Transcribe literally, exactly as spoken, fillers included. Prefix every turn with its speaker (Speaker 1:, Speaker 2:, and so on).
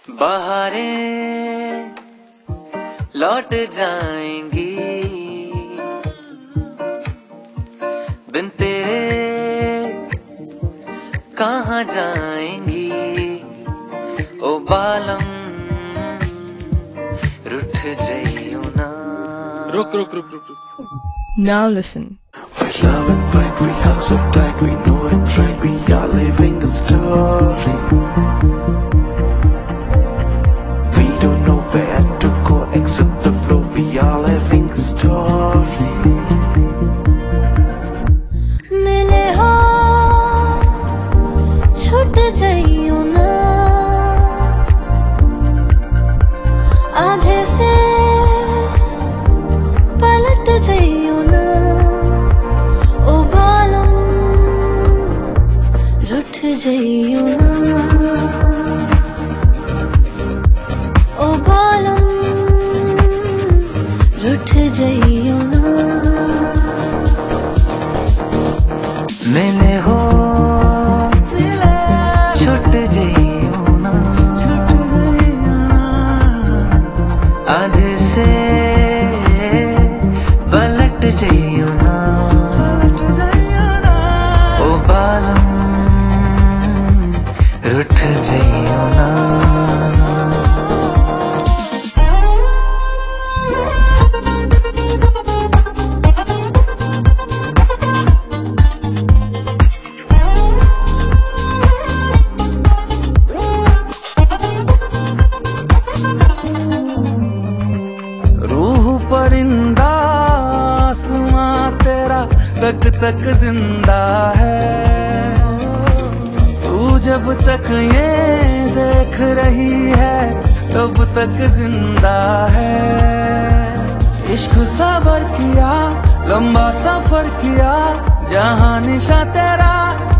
Speaker 1: बहारें लौट जाएंगी बिन तेरे कहाँ जाएंगी ओ बालम रुठ जाइयो ना।
Speaker 2: रुक रुक रुक रुक रुक।
Speaker 3: Now listen.
Speaker 4: We love and fight, we hug so tight, we know it right, we are living a story. We don't know where to go except the flow, we are living a story.
Speaker 5: मिले हो छूट जाइयो ना आधे से पलट जाइयो ना ओ बालम रुठ जाइयो ना ओ बालम रुठ जाइयो ना।
Speaker 1: मिले हो छुट जाइयो ना आधे से पलट जाइयो ना ओ बालम रुठ जाइयो ना। परिंदा आसमां तेरा तक तक जिंदा है तू जब तक ये देख रही है तब तक जिंदा है। इश्क सबर किया लंबा सफर किया जहां निशा तेरा